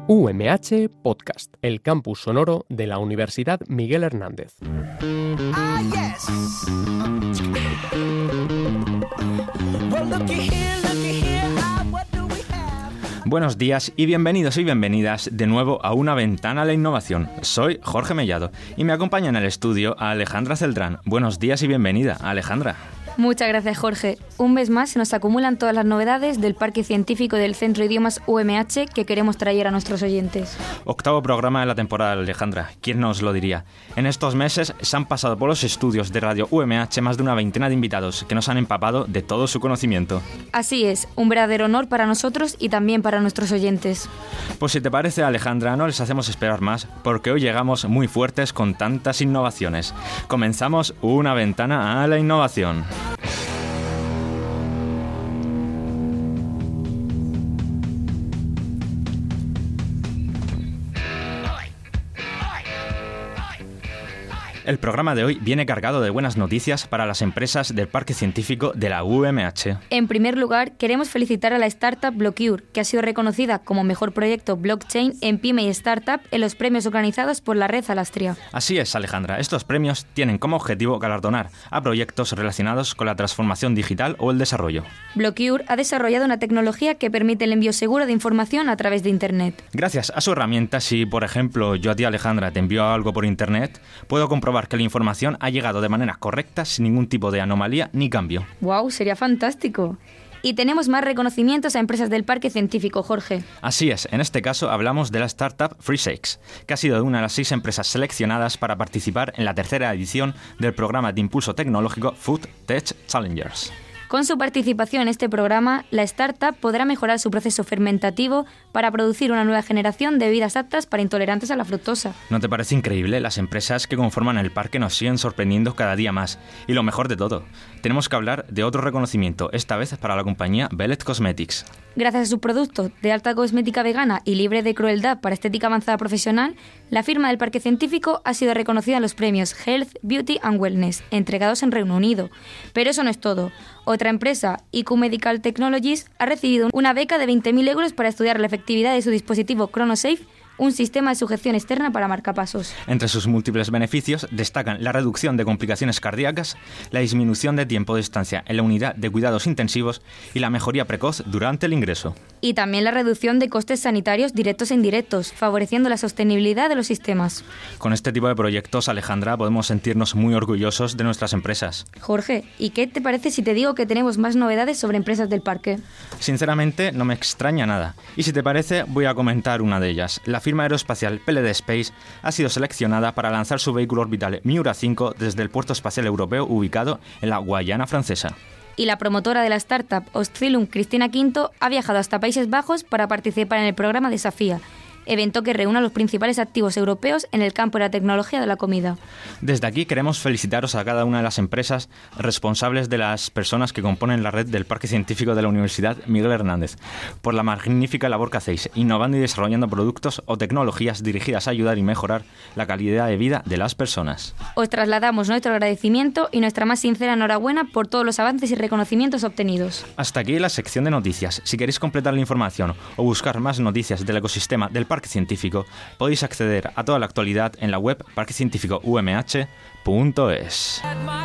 UMH Podcast, el campus sonoro de la Universidad Miguel Hernández. Buenos días y bienvenidos y bienvenidas de nuevo a Una Ventana a la Innovación. Soy Jorge Mellado y me acompaña en el estudio a Alejandra Celdrán. Buenos días y bienvenida, Alejandra. Muchas gracias, Jorge. Un mes más se nos acumulan todas las novedades del Parque Científico del Centro de Idiomas UMH que queremos traer a nuestros oyentes. Octavo programa de la temporada, Alejandra. ¿Quién nos lo diría? En estos meses se han pasado por los estudios de Radio UMH más de una veintena de invitados que nos han empapado de todo su conocimiento. Así es, un verdadero honor para nosotros y también para nuestros oyentes. Pues si te parece, Alejandra, no les hacemos esperar más, porque hoy llegamos muy fuertes con tantas innovaciones. Comenzamos Una Ventana a la Innovación. El programa de hoy viene cargado de buenas noticias para las empresas del Parque Científico de la UMH. En primer lugar, queremos felicitar a la startup Blockure, que ha sido reconocida como mejor proyecto blockchain en PyME y Startup en los premios organizados por la Red Alastria. Así es, Alejandra. Estos premios tienen como objetivo galardonar a proyectos relacionados con la transformación digital o el desarrollo. Blockure ha desarrollado una tecnología que permite el envío seguro de información a través de Internet. Gracias a su herramienta, si por ejemplo yo a ti, Alejandra, te envío algo por Internet, puedo comprobar que la información ha llegado de manera correcta sin ningún tipo de anomalía ni cambio. ¡Wow! Sería fantástico. Y tenemos más reconocimientos a empresas del Parque Científico, Jorge. Así es, en este caso hablamos de la startup FreeSakes, que ha sido una de las 6 empresas seleccionadas para participar en la tercera edición del programa de impulso tecnológico Food Tech Challengers. Con su participación en este programa, la startup podrá mejorar su proceso fermentativo para producir una nueva generación de bebidas aptas para intolerantes a la fructosa. ¿No te parece increíble? Las empresas que conforman el parque nos siguen sorprendiendo cada día más. Y lo mejor de todo, tenemos que hablar de otro reconocimiento, esta vez para la compañía Bellet Cosmetics. Gracias a su producto de alta cosmética vegana y libre de crueldad para estética avanzada profesional, la firma del Parque Científico ha sido reconocida en los premios Health, Beauty and Wellness, entregados en Reino Unido. Pero eso no es todo. Otra empresa, IQ Medical Technologies, ha recibido una beca de 20.000 euros para estudiar la efectividad de su dispositivo ChronoSafe, un sistema de sujeción externa para marcapasos. Entre sus múltiples beneficios destacan la reducción de complicaciones cardíacas, la disminución de tiempo de estancia en la unidad de cuidados intensivos y la mejoría precoz durante el ingreso. Y también la reducción de costes sanitarios directos e indirectos, favoreciendo la sostenibilidad de los sistemas. Con este tipo de proyectos, Alejandra, podemos sentirnos muy orgullosos de nuestras empresas. Jorge, ¿y qué te parece si te digo que tenemos más novedades sobre empresas del parque? Sinceramente, no me extraña nada. Y si te parece, voy a comentar una de ellas. La firma aeroespacial PLD Space ha sido seleccionada para lanzar su vehículo orbital Miura 5 desde el puerto espacial europeo ubicado en la Guayana Francesa. Y la promotora de la startup Oscillum, Cristina Quinto, ha viajado hasta Países Bajos para participar en el programa Desafía, evento que reúne a los principales activos europeos en el campo de la tecnología de la comida. Desde aquí queremos felicitaros a cada una de las empresas responsables de las personas que componen la red del Parque Científico de la Universidad Miguel Hernández por la magnífica labor que hacéis, innovando y desarrollando productos o tecnologías dirigidas a ayudar y mejorar la calidad de vida de las personas. Os trasladamos nuestro agradecimiento y nuestra más sincera enhorabuena por todos los avances y reconocimientos obtenidos. Hasta aquí la sección de noticias. Si queréis completar la información o buscar más noticias del ecosistema del Parque Científico, podéis acceder a toda la actualidad en la web parquecientificoumh.es.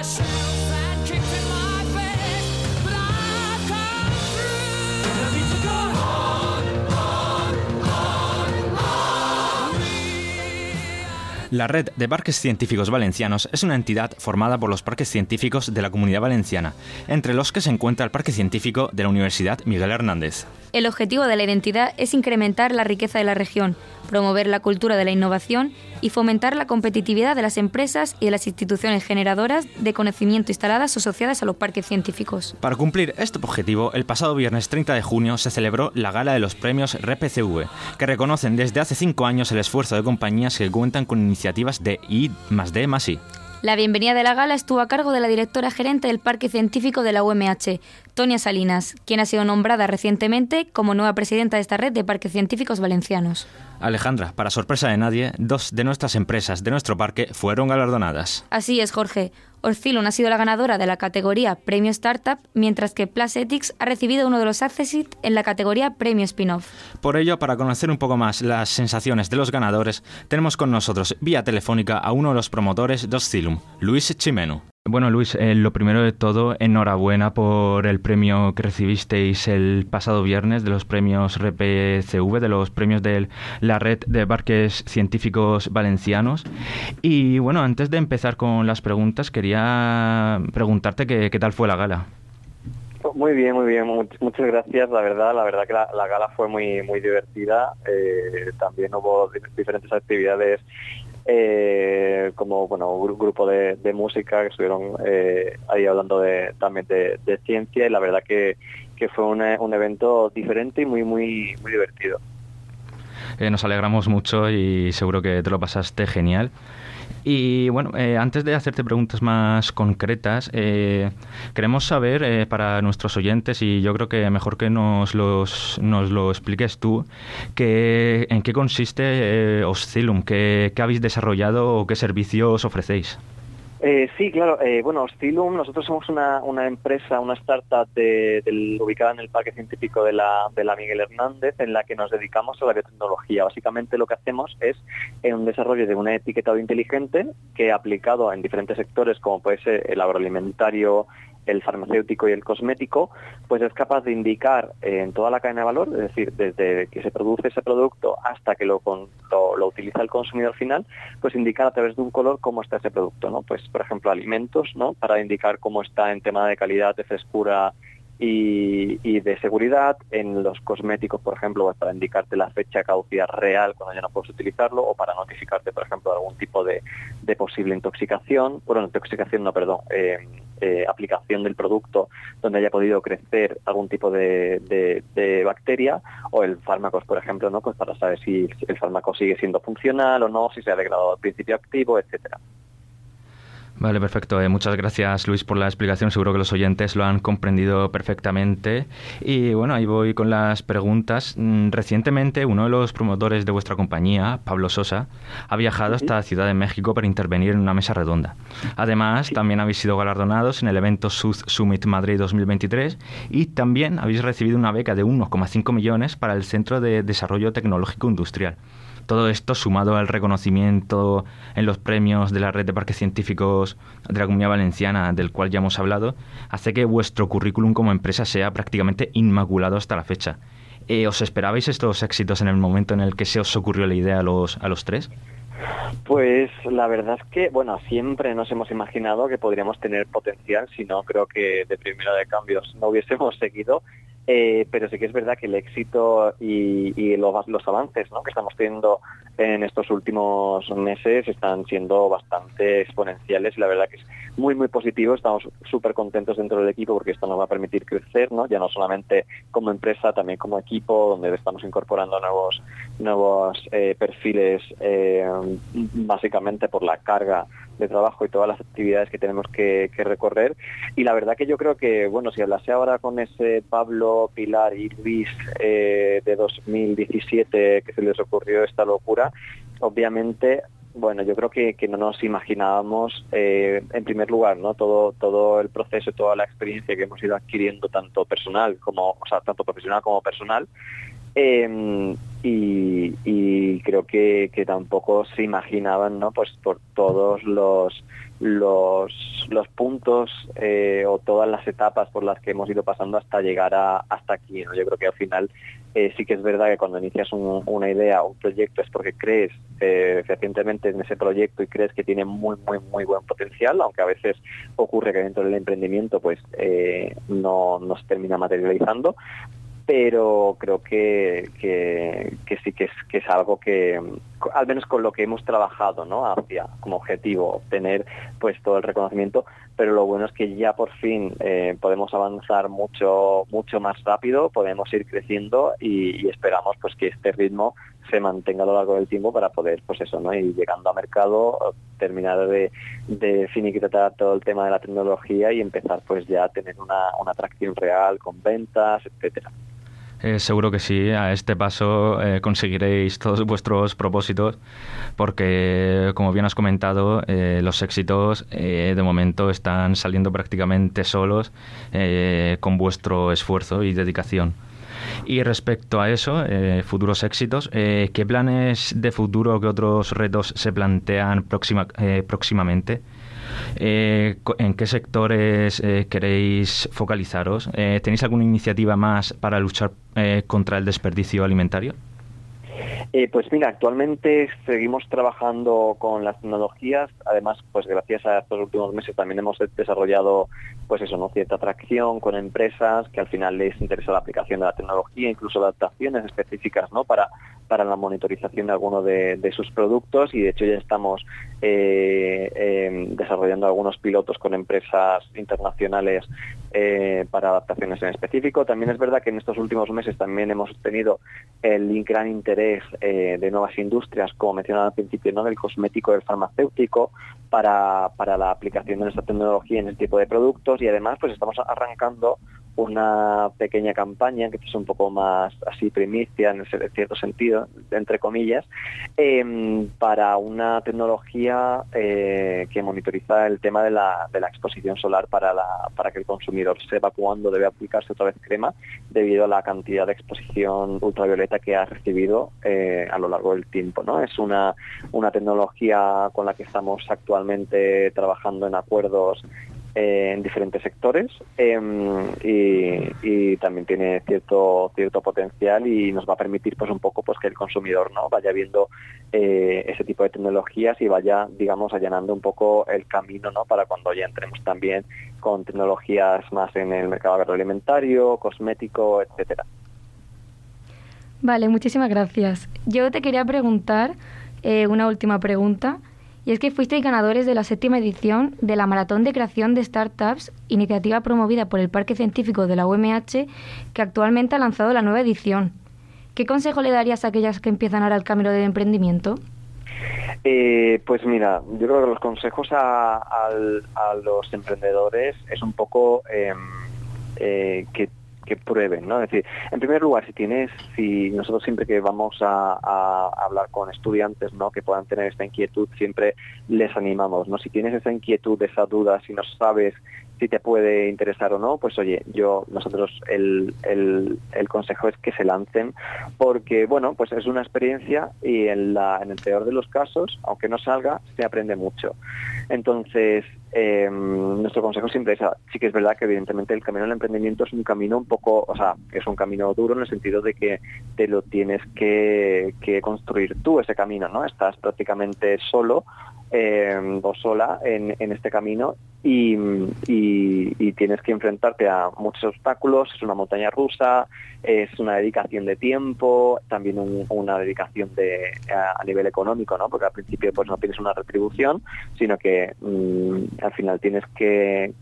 La Red de Parques Científicos Valencianos es una entidad formada por los parques científicos de la Comunidad Valenciana, entre los que se encuentra el Parque Científico de la Universidad Miguel Hernández. El objetivo de la identidad es incrementar la riqueza de la región, promover la cultura de la innovación y fomentar la competitividad de las empresas y de las instituciones generadoras de conocimiento instaladas o asociadas a los parques científicos. Para cumplir este objetivo, el pasado viernes 30 de junio se celebró la gala de los premios RPCV, que reconocen desde hace 5 años el esfuerzo de compañías que cuentan con iniciativas de I+D+I. La bienvenida de la gala estuvo a cargo de la directora gerente del Parque Científico de la UMH, Tonia Salinas, quien ha sido nombrada recientemente como nueva presidenta de esta red de parques científicos valencianos. Alejandra, para sorpresa de nadie, 2 de nuestras empresas de nuestro parque fueron galardonadas. Así es, Jorge. Oscillum ha sido la ganadora de la categoría Premio Startup, mientras que Plasetics ha recibido uno de los Accessit en la categoría Premio Spin-off. Por ello, para conocer un poco más las sensaciones de los ganadores, tenemos con nosotros vía telefónica a uno de los promotores de Oscillum, Luis Chimeno. Bueno, Luis, lo primero de todo, enhorabuena por el premio que recibisteis el pasado viernes de los premios RPCV, de los premios de la Red de Parques Científicos Valencianos. Y bueno, antes de empezar con las preguntas, quería preguntarte qué tal fue la gala. Muy bien. Muchas gracias. La verdad que la gala fue muy divertida. También hubo diferentes actividades, como un grupo de música que estuvieron ahí hablando también de ciencia, y la verdad que fue un evento diferente y muy divertido. Nos alegramos mucho y seguro que te lo pasaste genial. Y bueno, antes de hacerte preguntas más concretas, queremos saber para nuestros oyentes, y yo creo que mejor que nos lo expliques tú, en qué consiste Oscillum, qué habéis desarrollado o qué servicios ofrecéis. Sí, claro. Oscillum, nosotros somos una empresa, una startup ubicada en el Parque Científico de la Miguel Hernández, en la que nos dedicamos a la biotecnología. Básicamente lo que hacemos es un desarrollo de un etiquetado inteligente que, aplicado en diferentes sectores, como puede ser el agroalimentario, el farmacéutico y el cosmético, pues es capaz de indicar en toda la cadena de valor, es decir, desde que se produce ese producto hasta que lo utiliza el consumidor final, pues indicar a través de un color cómo está ese producto, ¿no? Pues, por ejemplo, alimentos, ¿no? Para indicar cómo está en tema de calidad, de frescura y de seguridad. En los cosméticos, por ejemplo, pues para indicarte la fecha de caducidad real cuando ya no puedes utilizarlo, o para notificarte, por ejemplo, de algún tipo de posible intoxicación, aplicación del producto donde haya podido crecer algún tipo de bacteria, o el fármacos, por ejemplo, ¿no? Pues para saber si el fármaco sigue siendo funcional o no, si se ha degradado al principio activo, etcétera. Vale, perfecto. Muchas gracias, Luis, por la explicación. Seguro que los oyentes lo han comprendido perfectamente. Y bueno, ahí voy con las preguntas. Recientemente, uno de los promotores de vuestra compañía, Pablo Sosa, ha viajado hasta Ciudad de México para intervenir en una mesa redonda. Además, también habéis sido galardonados en el evento South Summit Madrid 2023, y también habéis recibido una beca de 1,5 millones para el Centro de Desarrollo Tecnológico Industrial. Todo esto, sumado al reconocimiento en los premios de la Red de Parques Científicos de la Comunidad Valenciana, del cual ya hemos hablado, hace que vuestro currículum como empresa sea prácticamente inmaculado hasta la fecha. ¿Os esperabais estos éxitos en el momento en el que se os ocurrió la idea a los tres? Pues la verdad es que, siempre nos hemos imaginado que podríamos tener potencial, si no, creo que de primera de cambios no hubiésemos seguido. Pero sí que es verdad que el éxito y los avances, ¿no?, que estamos teniendo en estos últimos meses están siendo bastante exponenciales, y la verdad que es muy positivo. Estamos súper contentos dentro del equipo porque esto nos va a permitir crecer, ¿no?, ya no solamente como empresa, también como equipo, donde estamos incorporando nuevos perfiles, básicamente por la carga de trabajo y todas las actividades que tenemos que recorrer. Y la verdad que yo creo que, si hablase ahora con ese Pablo, Pilar y Luis de 2017, que se les ocurrió esta locura, obviamente, yo creo que no nos imaginábamos, en primer lugar, ¿no?, todo el proceso, toda la experiencia que hemos ido adquiriendo, tanto profesional como personal. Y creo que tampoco se imaginaban, ¿no?, pues por todos los puntos o todas las etapas por las que hemos ido pasando hasta llegar hasta aquí, ¿no? Yo creo que al final sí que es verdad que cuando inicias una idea o un proyecto es porque crees fehacientemente en ese proyecto y crees que tiene muy buen potencial, aunque a veces ocurre que dentro del emprendimiento pues no se termina materializando. Pero creo que sí que es algo que, al menos con lo que hemos trabajado, ¿no?, hacia como objetivo obtener pues todo el reconocimiento. Pero lo bueno es que ya por fin podemos avanzar mucho más rápido, podemos ir creciendo y esperamos pues que este ritmo se mantenga a lo largo del tiempo para poder, pues eso, ¿no? Ir llegando a mercado, terminar de finiquitar todo el tema de la tecnología y empezar pues ya a tener una atracción real con ventas, etcétera. Seguro que sí, a este paso conseguiréis todos vuestros propósitos porque, como bien has comentado, los éxitos de momento están saliendo prácticamente solos con vuestro esfuerzo y dedicación. Y respecto a eso, futuros éxitos, ¿qué planes de futuro, qué otros retos se plantean próximamente? ¿En qué sectores queréis focalizaros? ¿Tenéis alguna iniciativa más para luchar contra el desperdicio alimentario? Pues mira, actualmente seguimos trabajando con las tecnologías. Además, pues gracias a estos últimos meses también hemos desarrollado, pues eso, ¿no? Cierta atracción con empresas que al final les interesa la aplicación de la tecnología, incluso adaptaciones específicas, ¿no? Para la monitorización de alguno de sus productos, y de hecho ya estamos desarrollando algunos pilotos con empresas internacionales para adaptaciones en específico. También es verdad que en estos últimos meses también hemos tenido el gran interés de nuevas industrias, como mencionaba al principio, ¿no? Del cosmético y del farmacéutico para la aplicación de nuestra tecnología en este tipo de productos, y además pues estamos arrancando una pequeña campaña que es un poco más así primicia en cierto sentido, entre comillas, para una tecnología que monitoriza el tema de la exposición solar para que el consumidor sepa cuándo debe aplicarse otra vez crema debido a la cantidad de exposición ultravioleta que ha recibido a lo largo del tiempo, ¿no? Es una tecnología con la que estamos actualmente trabajando en acuerdos en diferentes sectores, y también tiene cierto potencial, y nos va a permitir pues un poco pues que el consumidor, ¿no? Vaya viendo ese tipo de tecnologías y vaya, digamos, allanando un poco el camino, ¿no? Para cuando ya entremos también con tecnologías más en el mercado agroalimentario, cosmético, etcétera. Vale, muchísimas gracias. Yo te quería preguntar una última pregunta. Y es que fuisteis ganadores de la 7ª edición de la Maratón de Creación de Startups, iniciativa promovida por el Parque Científico de la UMH, que actualmente ha lanzado la nueva edición. ¿Qué consejo le darías a aquellas que empiezan ahora el camino del emprendimiento? Pues mira, yo creo que los consejos a los emprendedores es un poco que prueben, ¿no? Es decir, en primer lugar, si nosotros siempre que vamos a hablar con estudiantes, ¿no? Que puedan tener esta inquietud, siempre les animamos, ¿no? Si tienes esa inquietud, esa duda, si no sabes si te puede interesar o no, pues oye, nosotros el consejo es que se lancen, porque bueno, pues es una experiencia, y en el peor de los casos, aunque no salga, se aprende mucho. Entonces, nuestro consejo siempre es, sí que es verdad que evidentemente el camino del emprendimiento es un camino un poco, o sea, es un camino duro en el sentido de que te lo tienes que construir tú, ese camino, ¿no? Estás prácticamente solo o sola en este camino, y tienes que enfrentarte a muchos obstáculos. Es una montaña rusa, es una dedicación de tiempo, también una dedicación a nivel económico, ¿no? Porque al principio pues no tienes una retribución, sino que al final tienes que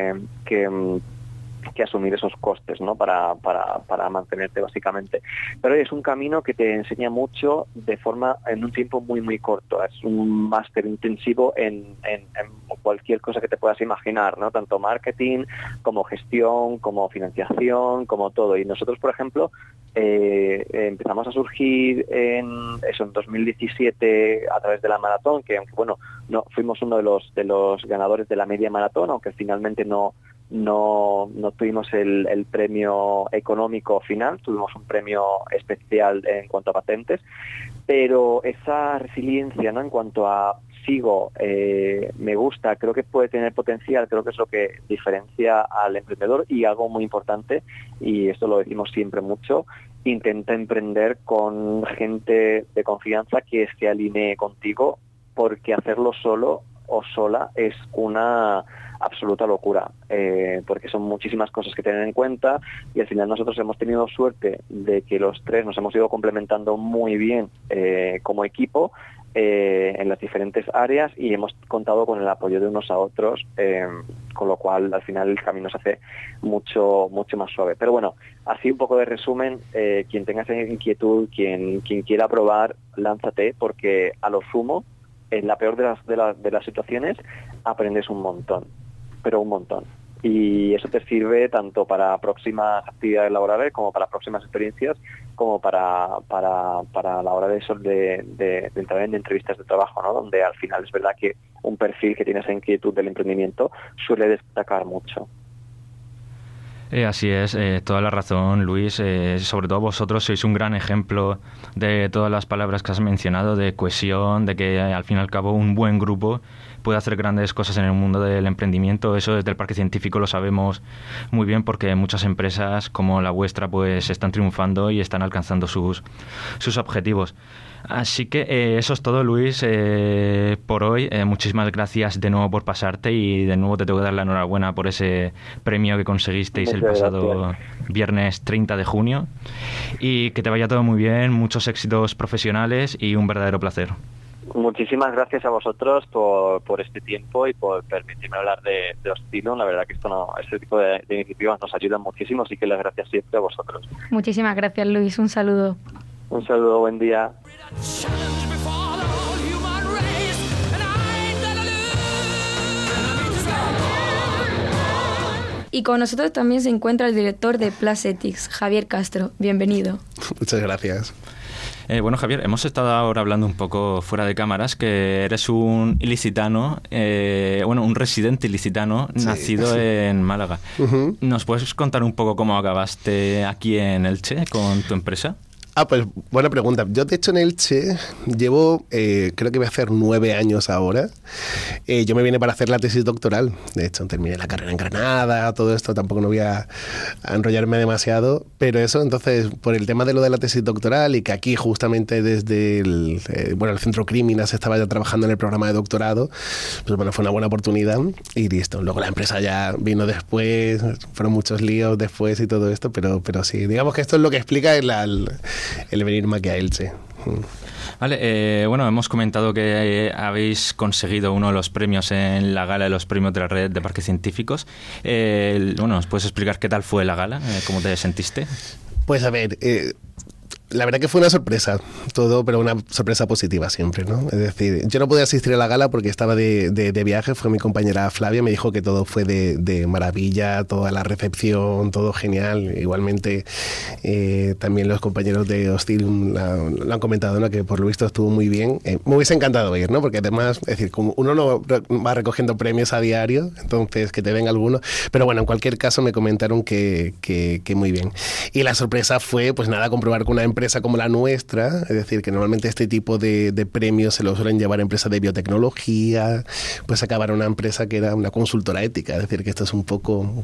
asumir esos costes, ¿no? Para mantenerte básicamente. Pero es un camino que te enseña mucho en un tiempo muy muy corto. Es un máster intensivo en cualquier cosa que te puedas imaginar, ¿no? Tanto marketing como gestión, como financiación, como todo. Y nosotros, por ejemplo, empezamos a surgir en 2017 a través de la maratón, que aunque bueno, no fuimos uno de los ganadores de la media maratón, aunque finalmente no tuvimos el premio económico final, tuvimos un premio especial en cuanto a patentes, pero esa resiliencia, ¿no? En cuanto a sigo, me gusta, creo que puede tener potencial, creo que es lo que diferencia al emprendedor, y algo muy importante, y esto lo decimos siempre mucho, intenta emprender con gente de confianza que se alinee contigo, porque hacerlo solo o sola es una absoluta locura, porque son muchísimas cosas que tener en cuenta, y al final nosotros hemos tenido suerte de que los tres nos hemos ido complementando muy bien como equipo, en las diferentes áreas y hemos contado con el apoyo de unos a otros, con lo cual al final el camino se hace mucho más suave. Pero bueno, así un poco de resumen, quien tenga esa inquietud, quien quiera probar, lánzate, porque a lo sumo, en la peor de las situaciones, aprendes un montón, pero un montón. Y eso te sirve tanto para próximas actividades laborales como para próximas experiencias, como para la hora de entrar en entrevistas de trabajo, ¿no? Donde al final es verdad que un perfil que tiene esa inquietud del emprendimiento suele destacar mucho. Así es, toda la razón, Luis. Sobre todo vosotros sois un gran ejemplo de todas las palabras que has mencionado, de cohesión, de que al fin y al cabo un buen grupo puede hacer grandes cosas en el mundo del emprendimiento. Eso desde el Parque Científico lo sabemos muy bien, porque muchas empresas como la vuestra pues están triunfando y están alcanzando sus objetivos. Así que eso es todo, Luis, por hoy. Muchísimas gracias de nuevo por pasarte y de nuevo te tengo que dar la enhorabuena por ese premio que conseguisteis el pasado viernes 30 de junio. Y que te vaya todo muy bien, muchos éxitos profesionales y un verdadero placer. Muchísimas gracias a vosotros por este tiempo y por permitirme hablar de Oscilum. La verdad que este tipo de iniciativas nos ayudan muchísimo, así que las gracias siempre a vosotros. Muchísimas gracias, Luis. Un saludo. Un saludo, buen día. Y con nosotros también se encuentra el director de Plasetics, Javier Castro. Bienvenido. Muchas gracias. Bueno, Javier, hemos estado ahora hablando un poco fuera de cámaras, que eres un ilicitano, un residente ilicitano, sí, nacido en Málaga. Uh-huh. ¿Nos puedes contar un poco cómo acabaste aquí en Elche con tu empresa? Pues buena pregunta. Yo, de hecho, en Elche llevo, creo que voy a hacer 9 años ahora. Yo me vine para hacer la tesis doctoral. De hecho, terminé la carrera en Granada, todo esto, tampoco no voy a enrollarme demasiado. Pero eso, entonces, por el tema de lo de la tesis doctoral y que aquí justamente desde el Centro Críminas estaba ya trabajando en el programa de doctorado, pues bueno, fue una buena oportunidad y listo. Luego la empresa ya vino después, fueron muchos líos después y todo esto, pero sí, digamos que esto es lo que explica el venirme aquí a Elche. Vale, hemos comentado que habéis conseguido uno de los premios en la gala de los premios de la red de parques científicos. ¿Nos puedes explicar qué tal fue la gala? ¿Cómo te sentiste? Pues a ver, la verdad que fue una sorpresa, todo, pero una sorpresa positiva siempre, ¿no? Es decir, yo no pude asistir a la gala porque estaba de viaje, fue mi compañera Flavia, me dijo que todo fue de maravilla, toda la recepción, todo genial. Igualmente, también los compañeros de Oscilum lo han comentado, ¿no? Que por lo visto estuvo muy bien. Me hubiese encantado ir, ¿no? Porque además, es decir, como uno no va recogiendo premios a diario, entonces que te den alguno. Pero bueno, en cualquier caso me comentaron que muy bien. Y la sorpresa fue, pues nada, comprobar que una empresa como la nuestra, es decir, que normalmente este tipo de premios se lo suelen llevar a empresas de biotecnología, pues acabar una empresa que era una consultora ética, es decir, que esto es un poco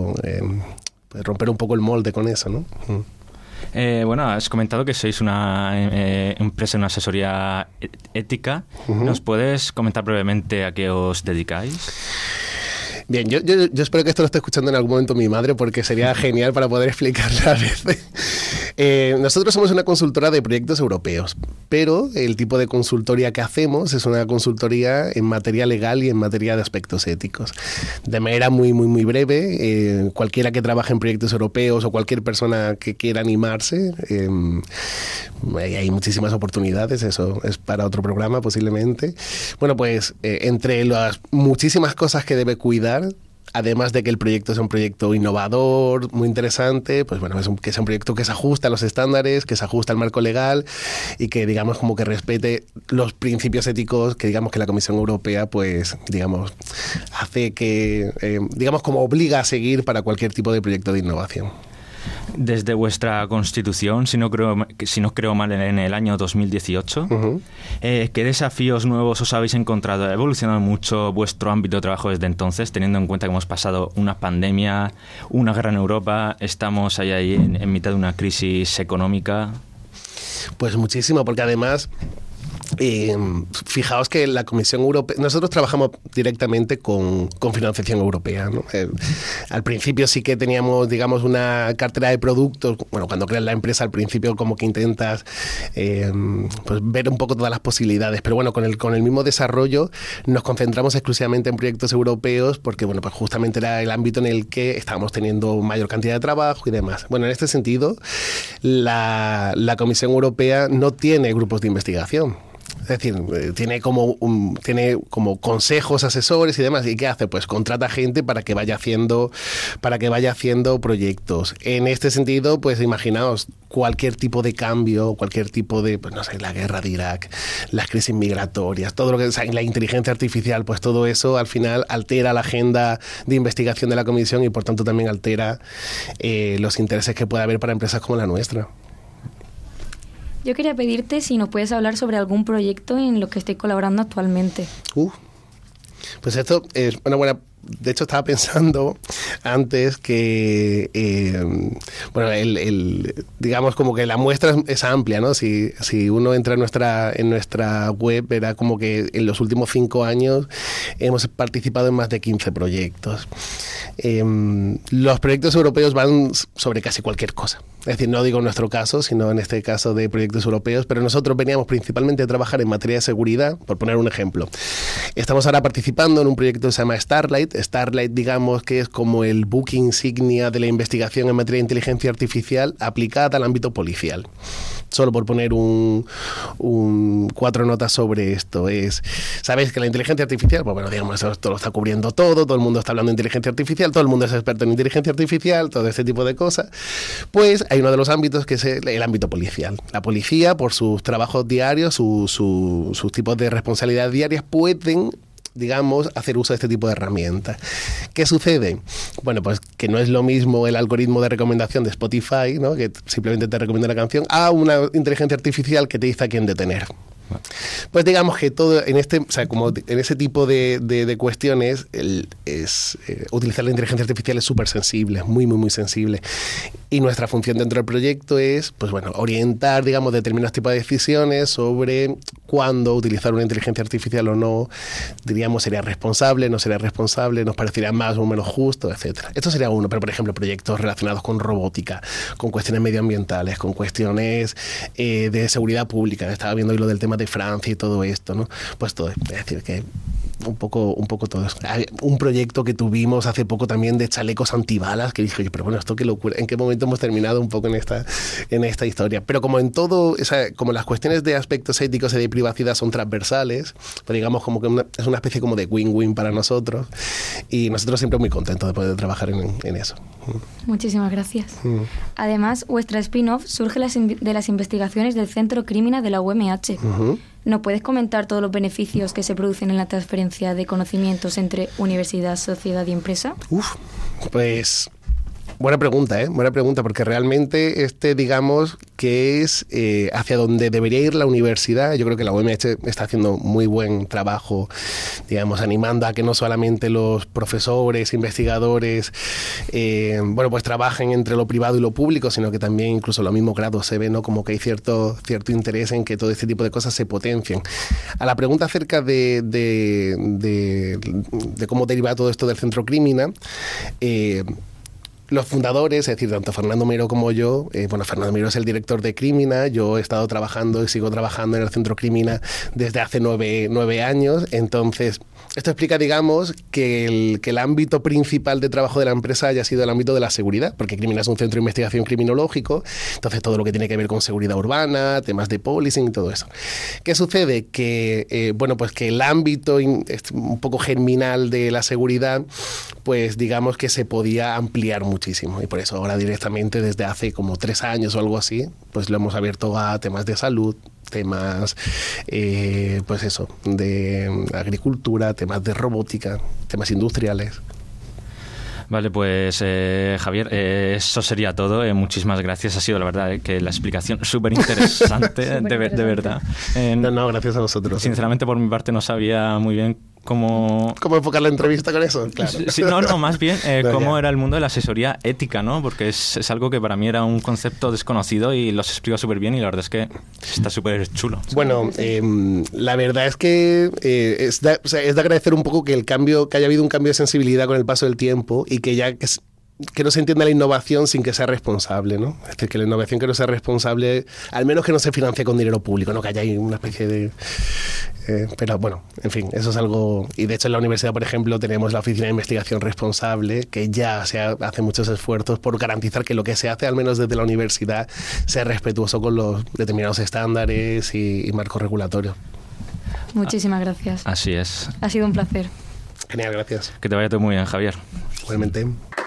pues romper un poco el molde con eso, ¿no? Has comentado que sois una empresa, una asesoría ética. Uh-huh. ¿Nos puedes comentar brevemente a qué os dedicáis? Bien, yo espero que esto lo esté escuchando en algún momento mi madre, porque sería genial para poder explicarle a veces. Nosotros somos una consultora de proyectos europeos, pero el tipo de consultoría que hacemos es una consultoría en materia legal y en materia de aspectos éticos. De manera muy, muy, muy breve, cualquiera que trabaje en proyectos europeos o cualquier persona que quiera animarse, hay muchísimas oportunidades, eso es para otro programa posiblemente. Bueno, pues entre las muchísimas cosas que debe cuidar, además de que el proyecto es un proyecto innovador, muy interesante, pues bueno, que es un proyecto que se ajusta a los estándares, que se ajusta al marco legal y que, digamos, como que respete los principios éticos que, digamos, que la Comisión Europea, pues, digamos, hace que, digamos, como obliga a seguir para cualquier tipo de proyecto de innovación. Desde vuestra constitución, si no creo mal, en el año 2018, uh-huh. ¿Qué desafíos nuevos os habéis encontrado? ¿Ha evolucionado mucho vuestro ámbito de trabajo desde entonces, teniendo en cuenta que hemos pasado una pandemia, una guerra en Europa, estamos ahí en mitad de una crisis económica? Pues muchísimo, porque además Fijaos que la Comisión Europea, nosotros trabajamos directamente con financiación europea, ¿no? Al principio sí que teníamos, digamos, una cartera de productos. Bueno, cuando creas la empresa al principio como que intentas pues ver un poco todas las posibilidades, pero bueno, con el mismo desarrollo nos concentramos exclusivamente en proyectos europeos porque, bueno, pues justamente era el ámbito en el que estábamos teniendo mayor cantidad de trabajo y demás. Bueno, en este sentido, la Comisión Europea no tiene grupos de investigación. Es decir, tiene como consejos, asesores y demás. ¿Y qué hace? Pues contrata gente para que vaya haciendo proyectos. En este sentido, pues imaginaos cualquier tipo de cambio, cualquier tipo de, pues no sé, la guerra de Irak, las crisis migratorias, todo lo que, o sea, la inteligencia artificial, pues todo eso al final altera la agenda de investigación de la Comisión y por tanto también altera los intereses que puede haber para empresas como la nuestra. Yo quería pedirte si nos puedes hablar sobre algún proyecto en lo que estés colaborando actualmente. Pues esto es una buena... De hecho, estaba pensando antes que, digamos como que la muestra es amplia, ¿no? Si uno entra en nuestra web, verá como que en los últimos 5 años hemos participado en más de 15 proyectos. Los proyectos europeos van sobre casi cualquier cosa. Es decir, no digo en nuestro caso, sino en este caso de proyectos europeos, pero nosotros veníamos principalmente a trabajar en materia de seguridad, por poner un ejemplo. Estamos ahora participando en un proyecto que se llama Starlight. Starlight, digamos, que es como el buque insignia de la investigación en materia de inteligencia artificial aplicada al ámbito policial. Solo por poner 4 notas sobre esto. Sabéis que la inteligencia artificial, pues bueno, digamos, esto lo está cubriendo todo el mundo está hablando de inteligencia artificial, todo el mundo es experto en inteligencia artificial, todo este tipo de cosas. Pues hay uno de los ámbitos que es el ámbito policial. La policía, por sus trabajos diarios, sus tipos de responsabilidades diarias, pueden, digamos, hacer uso de este tipo de herramientas. ¿Qué sucede? Bueno, pues que no es lo mismo el algoritmo de recomendación de Spotify, ¿no? Que simplemente te recomienda la canción, a una inteligencia artificial que te dice a quién detener. Pues digamos que todo en como en ese tipo de cuestiones utilizar la inteligencia artificial es súper sensible, muy, muy, muy sensible. Y nuestra función dentro del proyecto es, pues bueno, orientar, digamos, determinados tipos de decisiones sobre cuándo utilizar una inteligencia artificial o no, diríamos, sería responsable, no sería responsable, nos parecería más o menos justo, etcétera. Esto sería uno, pero por ejemplo, proyectos relacionados con robótica, con cuestiones medioambientales, con cuestiones de seguridad pública. Estaba viendo hoy lo del tema de Francia y todo esto, ¿no? Pues todo, es decir, que un poco todo eso. Hay un proyecto que tuvimos hace poco también de chalecos antibalas, que dije, pero bueno, esto qué locura, ¿en qué momento hemos terminado un poco en esta historia? Pero como en todo, como las cuestiones de aspectos éticos y de privacidad son transversales, pues digamos como que es una especie como de win-win para nosotros, y nosotros siempre muy contentos de poder trabajar en eso. Muchísimas gracias. Además, vuestra spin-off surge de las investigaciones del Centro Crímina de la UMH. ¿Nos puedes comentar todos los beneficios que se producen en la transferencia de conocimientos entre universidad, sociedad y empresa? Pues buena pregunta, buena pregunta, porque realmente digamos que es hacia donde debería ir la universidad. Yo creo que la UMH está haciendo muy buen trabajo, digamos, animando a que no solamente los profesores, investigadores, pues trabajen entre lo privado y lo público, sino que también incluso lo mismo grado se ve, ¿no? Como que hay cierto interés en que todo este tipo de cosas se potencien. A la pregunta acerca de cómo deriva todo esto del Centro Crímina, los fundadores, es decir, tanto Fernando Miró como yo, Fernando Miró es el director de Crímina, yo he estado trabajando y sigo trabajando en el Centro Crímina desde hace 9 años, entonces esto explica, digamos, que el ámbito principal de trabajo de la empresa haya sido el ámbito de la seguridad, porque Crímina es un centro de investigación criminológico, entonces todo lo que tiene que ver con seguridad urbana, temas de policing y todo eso. ¿Qué sucede? Que, pues que el ámbito un poco germinal de la seguridad, pues digamos que se podía ampliar muchísimo, y por eso ahora directamente desde hace como 3 años o algo así, pues lo hemos abierto a temas de salud, temas pues eso, de agricultura, temas de robótica, temas industriales. Vale, pues Javier, eso sería todo. Muchísimas gracias. Ha sido, la verdad, que la explicación súper interesante, de verdad. No, gracias a vosotros. Sinceramente, por mi parte, no sabía muy bien ¿Cómo enfocar la entrevista con eso? Claro. Sí, no, más bien cómo era el mundo de la asesoría ética, ¿no? Porque es algo que para mí era un concepto desconocido y los explica súper bien y la verdad es que está súper chulo. Bueno, la verdad es que es de agradecer un poco que haya habido un cambio de sensibilidad con el paso del tiempo y que no se entienda la innovación sin que sea responsable, ¿no? Es decir, que la innovación que no sea responsable, al menos que no se financie con dinero público, ¿no? Que haya ahí una especie de... pero bueno, en fin, eso es algo... Y de hecho en la universidad, por ejemplo, tenemos la Oficina de Investigación Responsable, que ya hace muchos esfuerzos por garantizar que lo que se hace, al menos desde la universidad, sea respetuoso con los determinados estándares y marcos regulatorios. Muchísimas gracias. Así es. Ha sido un placer. Genial, gracias. Que te vaya todo muy bien, Javier. Igualmente.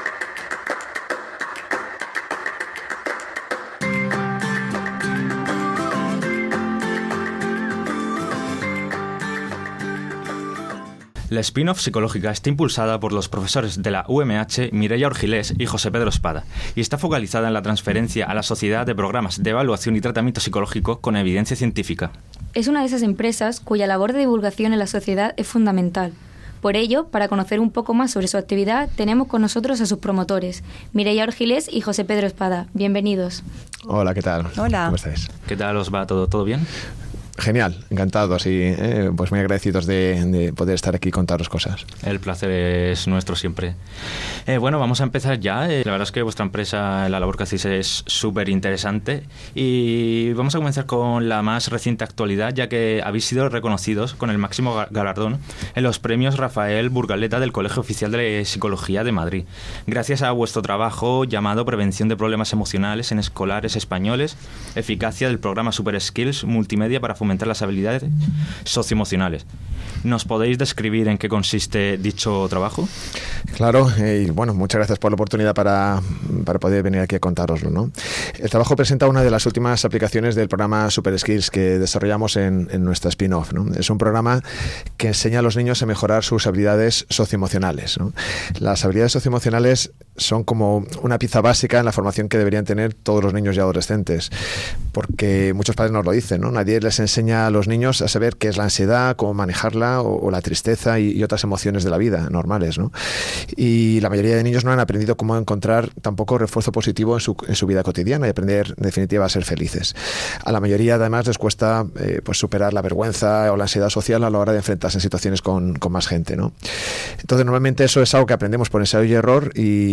La spin-off psicológica está impulsada por los profesores de la UMH, Mireia Orgilés y José Pedro Espada, y está focalizada en la transferencia a la sociedad de programas de evaluación y tratamiento psicológico con evidencia científica. Es una de esas empresas cuya labor de divulgación en la sociedad es fundamental. Por ello, para conocer un poco más sobre su actividad, tenemos con nosotros a sus promotores, Mireia Orgilés y José Pedro Espada. Bienvenidos. Hola, ¿qué tal? Hola. ¿Cómo estáis? ¿Qué tal os va? ¿Todo bien? Genial, encantados y pues muy agradecidos de poder estar aquí y contaros cosas. El placer es nuestro siempre. Bueno, vamos a empezar ya. La verdad es que vuestra empresa, la labor que hacéis es súper interesante y vamos a comenzar con la más reciente actualidad, ya que habéis sido reconocidos con el máximo galardón en los premios Rafael Burgaleta del Colegio Oficial de Psicología de Madrid, gracias a vuestro trabajo llamado Prevención de Problemas Emocionales en Escolares Españoles, eficacia del programa Super Skills Multimedia para fomentar las habilidades socioemocionales. ¿Nos podéis describir en qué consiste dicho trabajo? Claro, y bueno, muchas gracias por la oportunidad para poder venir aquí a contároslo, ¿no? El trabajo presenta una de las últimas aplicaciones del programa Super Skills que desarrollamos en nuestra spin-off, ¿no? Es un programa que enseña a los niños a mejorar sus habilidades socioemocionales, ¿no? Las habilidades socioemocionales son como una pieza básica en la formación que deberían tener todos los niños y adolescentes, porque muchos padres nos lo dicen, ¿no? Nadie les enseña a los niños a saber qué es la ansiedad, cómo manejarla o la tristeza y otras emociones de la vida normales, ¿no? Y la mayoría de niños no han aprendido cómo encontrar tampoco refuerzo positivo en su vida cotidiana y aprender en definitiva a ser felices. A la mayoría además les cuesta pues superar la vergüenza o la ansiedad social a la hora de enfrentarse en situaciones con más gente, ¿no? Entonces normalmente eso es algo que aprendemos por ensayo y error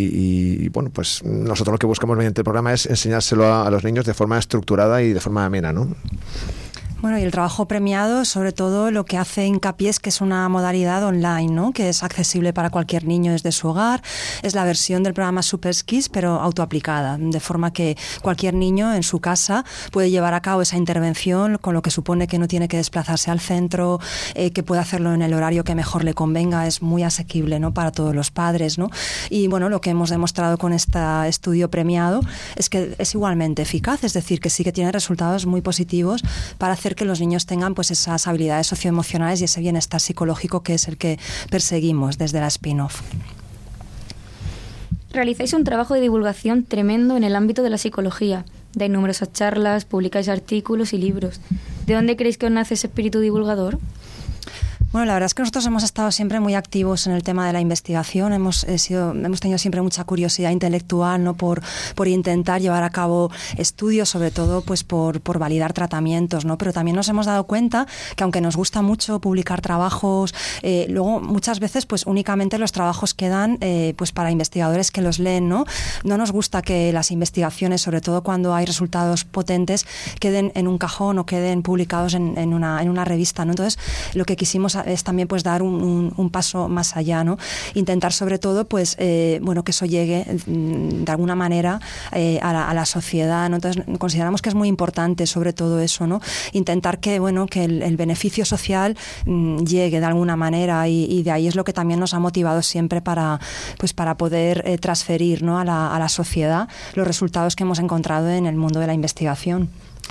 y bueno, pues nosotros lo que buscamos mediante el programa es enseñárselo a los niños de forma estructurada y de forma amena, ¿no? Bueno, y el trabajo premiado, sobre todo, lo que hace hincapié es que es una modalidad online, ¿no? Que es accesible para cualquier niño desde su hogar. Es la versión del programa Super Skills, pero autoaplicada, de forma que cualquier niño en su casa puede llevar a cabo esa intervención, con lo que supone que no tiene que desplazarse al centro, que puede hacerlo en el horario que mejor le convenga. Es muy asequible, ¿no? Para todos los padres, ¿no? Y bueno, lo que hemos demostrado con este estudio premiado es que es igualmente eficaz, es decir, que sí que tiene resultados muy positivos para hacer que los niños tengan pues esas habilidades socioemocionales y ese bienestar psicológico que es el que perseguimos desde la spin-off. Realizáis un trabajo de divulgación tremendo en el ámbito de la psicología. Dais numerosas charlas, publicáis artículos y libros. ¿De dónde creéis que os nace ese espíritu divulgador? Bueno, la verdad es que nosotros hemos estado siempre muy activos en el tema de la investigación. Hemos tenido siempre mucha curiosidad intelectual, ¿no? Por intentar llevar a cabo estudios, sobre todo pues por validar tratamientos, ¿no? Pero también nos hemos dado cuenta que aunque nos gusta mucho publicar trabajos, luego muchas veces pues únicamente los trabajos quedan pues para investigadores que los leen, ¿no? No nos gusta que las investigaciones, sobre todo cuando hay resultados potentes, queden en un cajón o queden publicados en una revista, ¿no? Entonces, lo que quisimos es también pues dar un paso más allá, ¿no? Intentar sobre todo pues bueno, que eso llegue de alguna manera a la sociedad, ¿no? Entonces consideramos que es muy importante sobre todo eso, ¿no? Intentar que bueno, que el beneficio social llegue de alguna manera y de ahí es lo que también nos ha motivado siempre para poder transferir, ¿no? a la sociedad los resultados que hemos encontrado en el mundo de la investigación.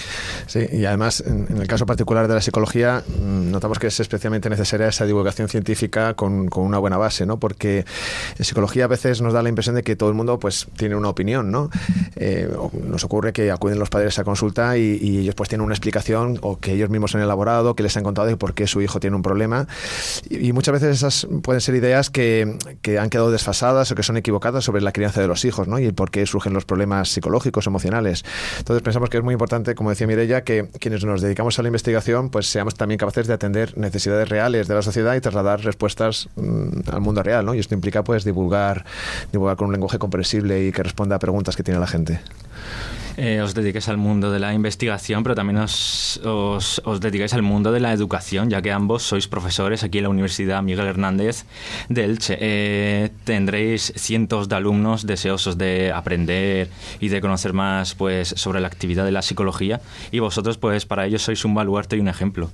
Sí, y además, en el caso particular de la psicología, notamos que es especialmente necesaria esa divulgación científica con una buena base, ¿no? Porque en psicología a veces nos da la impresión de que todo el mundo pues tiene una opinión, ¿no? Nos ocurre que acuden los padres a consulta y ellos pues tienen una explicación o que ellos mismos han elaborado, que les han contado de por qué su hijo tiene un problema. Y muchas veces esas pueden ser ideas que han quedado desfasadas o que son equivocadas sobre la crianza de los hijos, ¿no? Y el por qué surgen los problemas psicológicos, emocionales. Entonces pensamos que es muy importante, como decía Mireia, que quienes nos dedicamos a la investigación pues seamos también capaces de atender necesidades reales de la sociedad y trasladar respuestas al mundo real, ¿no? Y esto implica pues divulgar con un lenguaje comprensible y que responda a preguntas que tiene la gente. Os dedicáis al mundo de la investigación, pero también os dedicáis al mundo de la educación, ya que ambos sois profesores aquí en la Universidad Miguel Hernández de Elche. Tendréis cientos de alumnos deseosos de aprender y de conocer más pues sobre la actividad de la psicología, y vosotros pues para ellos sois un baluarte y un ejemplo.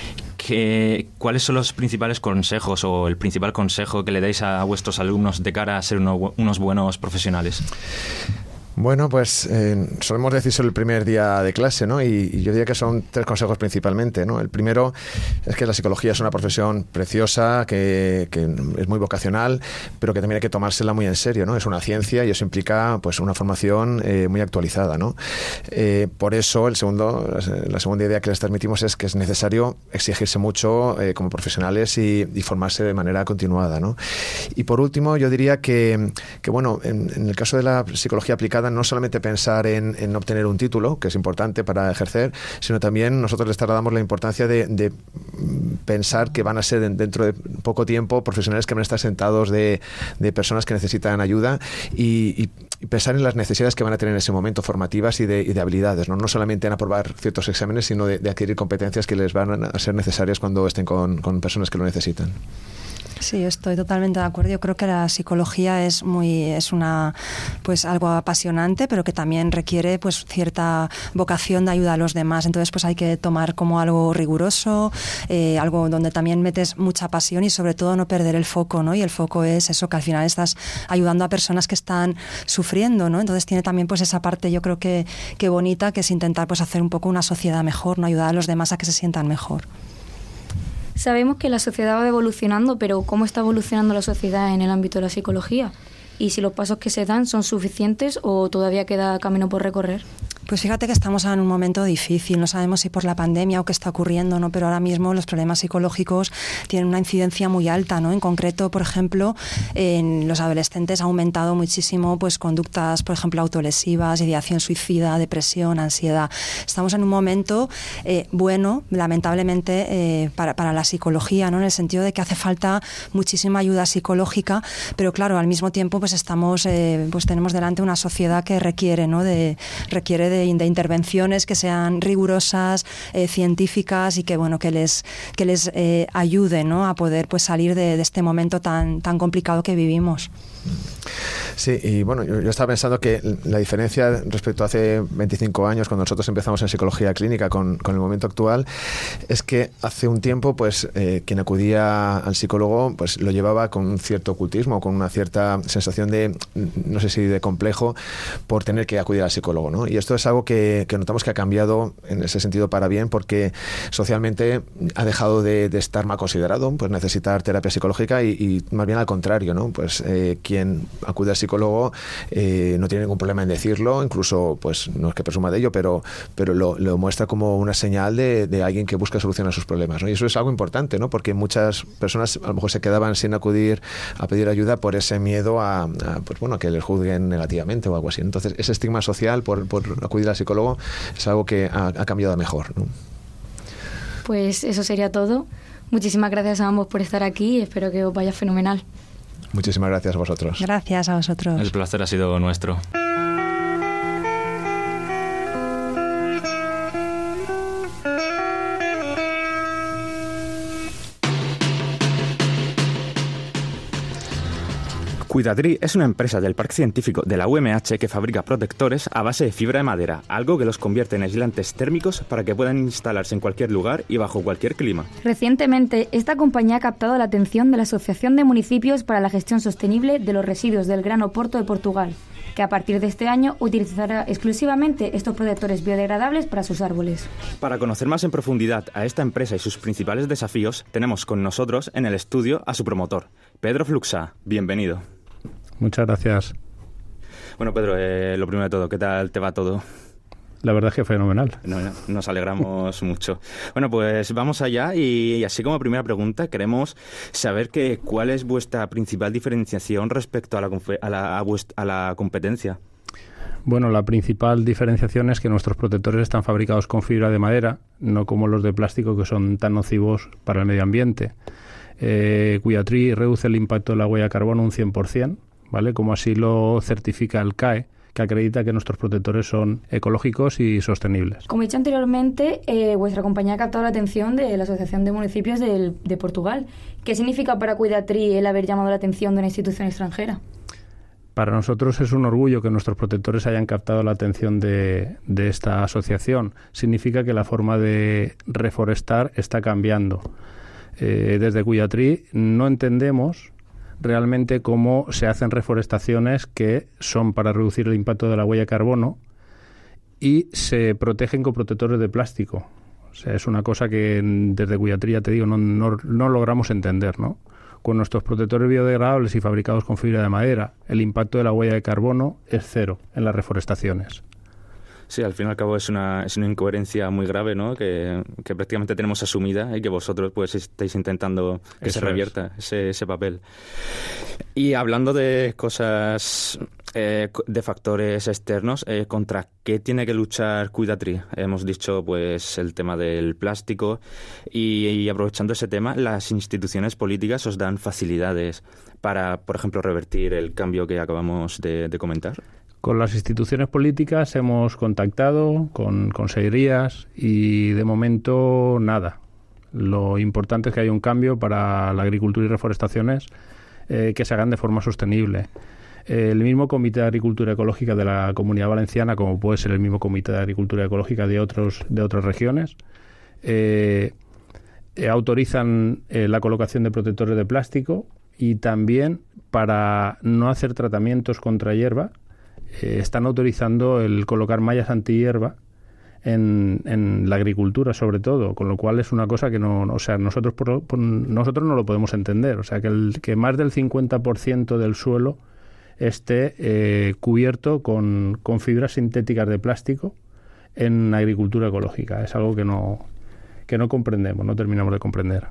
¿Cuáles son los principales consejos o el principal consejo que le dais a vuestros alumnos de cara a ser unos buenos profesionales? Bueno, pues solemos decirlo el primer día de clase, ¿no? Y yo diría que son 3 consejos principalmente, ¿no? El primero es que la psicología es una profesión preciosa, que es muy vocacional, pero que también hay que tomársela muy en serio, ¿no? Es una ciencia y eso implica pues una formación muy actualizada, ¿no? Por eso la segunda idea que les transmitimos es que es necesario exigirse mucho como profesionales y formarse de manera continuada, ¿no? Y por último, yo diría que bueno, en el caso de la psicología aplicada, no solamente pensar en obtener un título, que es importante para ejercer, sino también nosotros les trasladamos la importancia de pensar que van a ser dentro de poco tiempo profesionales que van a estar sentados de personas que necesitan ayuda y pensar en las necesidades que van a tener en ese momento formativas y de habilidades, ¿no? No solamente en aprobar ciertos exámenes, sino de adquirir competencias que les van a ser necesarias cuando estén con personas que lo necesitan. Sí, estoy totalmente de acuerdo. Yo creo que la psicología es una pues algo apasionante, pero que también requiere pues cierta vocación de ayuda a los demás. Entonces pues hay que tomar como algo riguroso, algo donde también metes mucha pasión y sobre todo no perder el foco, ¿no? Y el foco es eso, que al final estás ayudando a personas que están sufriendo, ¿no? Entonces tiene también pues esa parte, yo creo que bonita, que es intentar pues hacer un poco una sociedad mejor, ¿no? Ayudar a los demás a que se sientan mejor. Sabemos que la sociedad va evolucionando, pero ¿cómo está evolucionando la sociedad en el ámbito de la psicología? Y si los pasos que se dan son suficientes o todavía queda camino por recorrer. Pues fíjate que estamos en un momento difícil, no sabemos si por la pandemia o qué está ocurriendo, ¿no? Pero ahora mismo los problemas psicológicos tienen una incidencia muy alta, ¿no? En concreto, por ejemplo, en los adolescentes ha aumentado muchísimo pues conductas, por ejemplo, autolesivas, ideación suicida, depresión, ansiedad. Estamos en un momento bueno, lamentablemente, para la psicología, ¿no? En el sentido de que hace falta muchísima ayuda psicológica, pero claro, al mismo tiempo pues tenemos delante una sociedad que requiere, ¿no? Requiere de intervenciones que sean rigurosas, científicas y que bueno que les ayuden, ¿no? A poder pues salir de este momento tan complicado que vivimos. Sí, y bueno, yo estaba pensando que la diferencia respecto a hace 25 años, cuando nosotros empezamos en psicología clínica con el momento actual, es que hace un tiempo, pues quien acudía al psicólogo, pues lo llevaba con un cierto ocultismo, con una cierta sensación de, no sé si de complejo, por tener que acudir al psicólogo, ¿no? Y esto es algo que notamos que ha cambiado en ese sentido para bien, porque socialmente ha dejado de estar mal considerado, pues necesitar terapia psicológica y más bien al contrario, ¿no? Pues quien acude al psicólogo no tiene ningún problema en decirlo, incluso pues no es que presuma de ello, pero lo muestra como una señal de alguien que busca solucionar sus problemas, ¿no? Y eso es algo importante, ¿no? Porque muchas personas a lo mejor se quedaban sin acudir a pedir ayuda por ese miedo a que les juzguen negativamente o algo así. Entonces ese estigma social por acudir al psicólogo es algo que ha cambiado a mejor, ¿no? Pues eso sería todo. Muchísimas gracias a ambos por estar aquí y espero que os vaya fenomenal. Muchísimas gracias a vosotros. Gracias a vosotros. El placer ha sido nuestro. Cuidadri es una empresa del Parque Científico de la UMH que fabrica protectores a base de fibra de madera, algo que los convierte en aislantes térmicos para que puedan instalarse en cualquier lugar y bajo cualquier clima. Recientemente, esta compañía ha captado la atención de la Asociación de Municipios para la Gestión Sostenible de los Residuos del Gran Oporto de Portugal, que a partir de este año utilizará exclusivamente estos protectores biodegradables para sus árboles. Para conocer más en profundidad a esta empresa y sus principales desafíos, tenemos con nosotros en el estudio a su promotor, Pedro Fluxá. Bienvenido. Muchas gracias. Bueno, Pedro, lo primero de todo, ¿qué tal te va todo? La verdad es que fenomenal. Nos alegramos mucho. Bueno, pues vamos allá y así como primera pregunta queremos saber cuál es vuestra principal diferenciación respecto a la competencia. Bueno, la principal diferenciación es que nuestros protectores están fabricados con fibra de madera, no como los de plástico que son tan nocivos para el medio ambiente. Cuidatree reduce el impacto de la huella de carbono un 100%, ¿vale? Como así lo certifica el CAE, que acredita que nuestros protectores son ecológicos y sostenibles. Como he dicho anteriormente, vuestra compañía ha captado la atención de la Asociación de Municipios de Portugal. ¿Qué significa para Cuidatree el haber llamado la atención de una institución extranjera? Para nosotros es un orgullo que nuestros protectores hayan captado la atención de esta asociación. Significa que la forma de reforestar está cambiando. Desde Cuidatree no entendemos realmente cómo se hacen reforestaciones que son para reducir el impacto de la huella de carbono y se protegen con protectores de plástico. O sea, es una cosa que desde Cuidatree, ya te digo, no logramos entender, ¿no? Con nuestros protectores biodegradables y fabricados con fibra de madera, el impacto de la huella de carbono es cero en las reforestaciones. Sí, al fin y al cabo es una incoherencia muy grave, ¿no? Que prácticamente tenemos asumida y que vosotros pues estáis intentando que se revierta ese papel. Y hablando de cosas, de factores externos, ¿contra qué tiene que luchar Cuidatree? Hemos dicho pues el tema del plástico y aprovechando ese tema, las instituciones políticas os dan facilidades para, por ejemplo, revertir el cambio que acabamos de comentar. Con las instituciones políticas hemos contactado con consejerías y de momento nada. Lo importante es que haya un cambio para la agricultura y reforestaciones que se hagan de forma sostenible. El mismo Comité de Agricultura Ecológica de la Comunidad Valenciana, como puede ser el mismo Comité de Agricultura Ecológica de otras regiones, autorizan la colocación de protectores de plástico y también para no hacer tratamientos contra hierba, están autorizando el colocar mallas antihierba en la agricultura sobre todo, con lo cual es una cosa que nosotros no lo podemos entender. O sea, que más del 50% del suelo esté cubierto con fibras sintéticas de plástico en agricultura ecológica. Es algo que no comprendemos, no terminamos de comprender.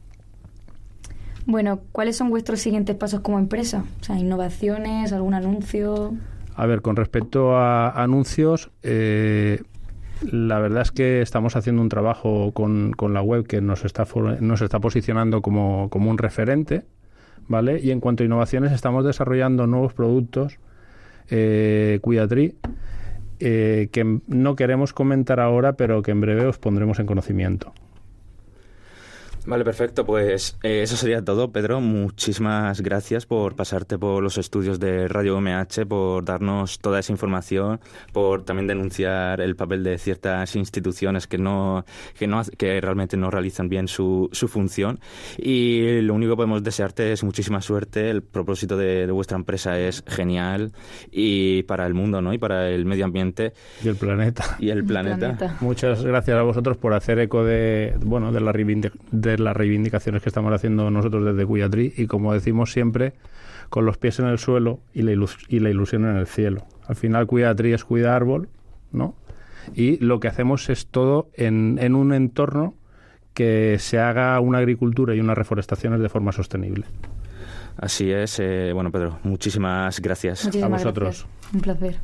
Bueno, ¿cuáles son vuestros siguientes pasos como empresa? O sea, innovaciones, algún anuncio. A ver, con respecto a anuncios, la verdad es que estamos haciendo un trabajo con la web que nos está posicionando como un referente, ¿vale? Y en cuanto a innovaciones, estamos desarrollando nuevos productos, Cuidatree, que no queremos comentar ahora, pero que en breve os pondremos en conocimiento. Vale, perfecto. Pues eso sería todo, Pedro. Muchísimas gracias por pasarte por los estudios de Radio UMH, por darnos toda esa información, por también denunciar el papel de ciertas instituciones que realmente no realizan bien su función. Y lo único que podemos desearte es muchísima suerte. El propósito de vuestra empresa es genial y para el mundo, ¿no? Y para el medio ambiente. Y el planeta. Muchas gracias a vosotros por hacer eco de las reivindicaciones que estamos haciendo nosotros desde Cuidatree y, como decimos siempre, con los pies en el suelo y la ilusión en el cielo. Al final Cuidatree es cuidar árbol, ¿no? Y lo que hacemos es todo en un entorno que se haga una agricultura y unas reforestaciones de forma sostenible. Así es. Bueno, Pedro, muchísimas gracias. Muchísimas a vosotros. Gracias. Un placer.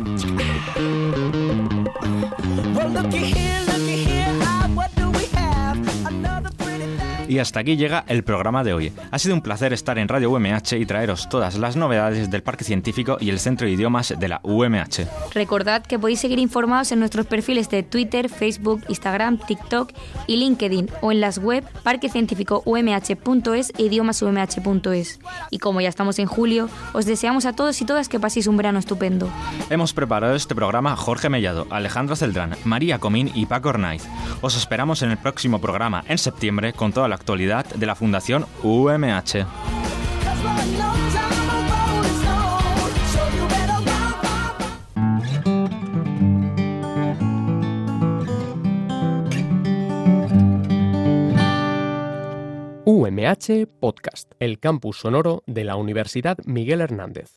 Y hasta aquí llega el programa de hoy. Ha sido un placer estar en Radio UMH y traeros todas las novedades del Parque Científico y el Centro de Idiomas de la UMH. Recordad que podéis seguir informados en nuestros perfiles de Twitter, Facebook, Instagram, TikTok y LinkedIn, o en las web parquecientificoumh.es e idiomasumh.es. Y como ya estamos en julio, os deseamos a todos y todas que paséis un verano estupendo. Hemos preparado este programa Jorge Mellado, Alejandro Celdrán, María Comín y Paco Ornaiz. Os esperamos en el próximo programa en septiembre con toda la actualidad de la Fundación UMH. MH Podcast, el campus sonoro de la Universidad Miguel Hernández.